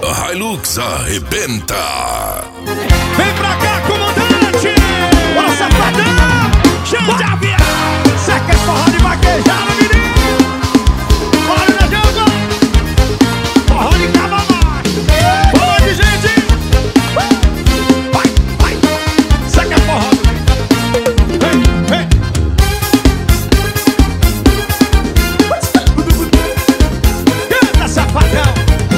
A Hilux arrebenta. Vem pra cá, comandante! Bora, safadão! Chama de avião! Cê quer forró de vaquejada, menino? Bora, meu Deus! Forró de cava baixo! Forró de gente! Vai, vai! Cê quer forró? Vem, vem! Canta, safadão!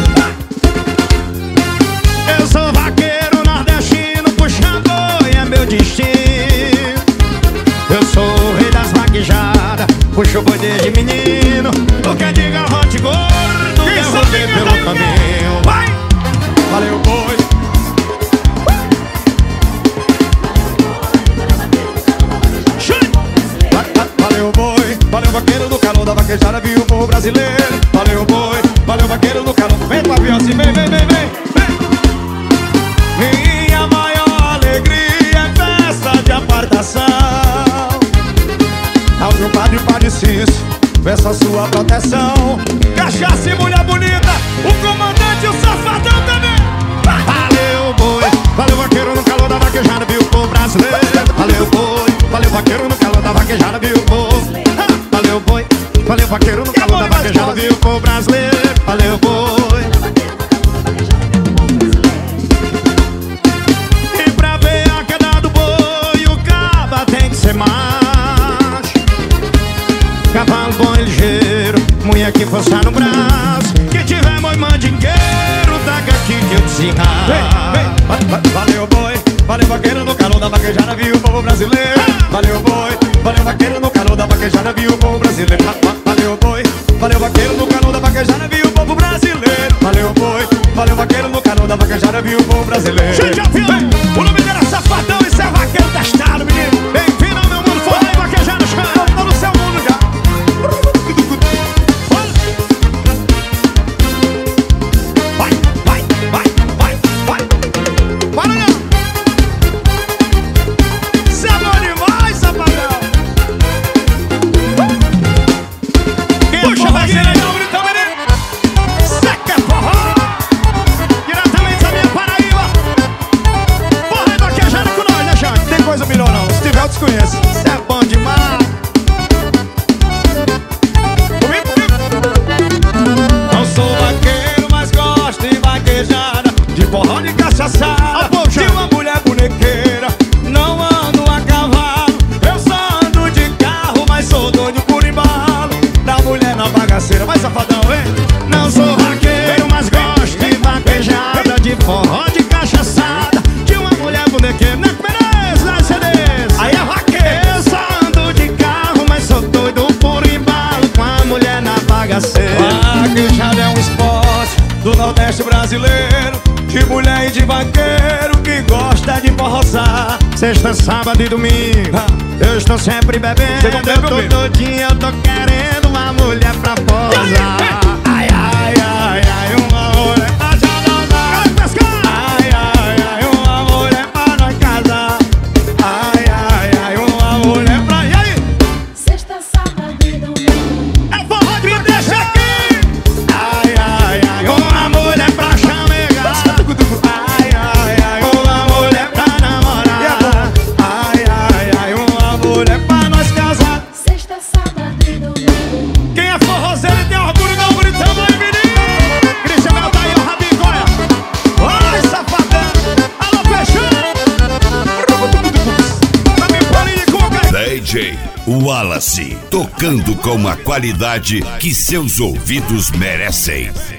Eu sou vaqueiro nordestino, puxando boi é meu destino. Eu sou o rei das vaquejadas, puxo boi desde menino. O que diga rote gordo, eu vou ver pelo caminho. Vai! Valeu, boi! Valeu, boi! Valeu, vaqueiro no calor da vaquejada, viu o povo brasileiro. Valeu, boi! Valeu, vaqueiro no calor. Vem pro avião assim, vem, vem, vem, vem! Minha maior alegria é festa de apartação. Ao meu padre, o Padre Cício, peço a sua proteção. Cachaça e mulher bonita, o comandante e o safadão também. Valeu, boi, valeu, vaqueiro no calor da vaquejada, viu o povo brasileiro. Valeu, boi, valeu, vaqueiro no calor da vaquejada, viu o povo. Valeu, boi, valeu, vaqueiro no calor da vaquejada, viu o povo brasileiro. Valeu, boi. Cavalo bom e ligeiro, mulher que forçar no braço. Que tiver boi mandingueiro, taca aqui que eu desenrasco. Valeu, boi, valeu, vaqueiro no calor da vaquejada, viu o povo brasileiro. Valeu, boi, valeu, vaqueiro no calor da vaquejada, viu o povo brasileiro. Valeu, boi, valeu, vaqueiro no calor da vaquejada, viu o povo brasileiro. Valeu, boi, valeu, vaqueiro no calor da vaquejada, viu o povo brasileiro. Gente, avião, o nome dele é Safadão e cê é vaqueiro testado, menino. Bem-vindo ao meu mundo, forró e vaquejada, chama. Tô no seu mundo já. Desconheço, cê é bom demais. Não sou vaqueiro, mas gosto de vaquejada, de forró de cachaçada, de uma mulher bonequeira. Não ando a cavalo, eu só ando de carro, mas sou doido por embalo da mulher na bagaceira. Vai, safadão, hein? Não sou vaqueiro, mas gosto de vaquejada, de forró de cachaçada, de uma mulher bonequeira. Aí é vaqueiro. Eu só ando de carro, mas sou doido por embalo com a mulher na bagaceira. Vaquejada é um esporte do Nordeste brasileiro, de mulher e de vaqueiro que gosta de forrosar. Sexta, sábado e domingo eu estou sempre bebendo. Eu tô todinho, eu tô querendo uma mulher pra posar. Ai, ai, ai, ai, uma mulher pra jogar. Ai, ai, ai, uma mulher pra nós casar. Ai, ai, ai, uma mulher pra... E aí? Sexta, sábado e domingo é forró de... Me deixa aqui! Ai, ai, ai, uma mulher pra chamegar. Ai, ai, ai, uma mulher pra namorar. Ai, ai, ai, uma mulher pra nós casar. Sexta, sábado e domingo. Quem é forrozeiro e tem orgulho, dá um gritão aí, menino! Cristian Mel tá aí, o Rabinho, olha! Vai, safadão! Alô, fechando! DJ Wallace, tocando com a qualidade que seus ouvidos merecem.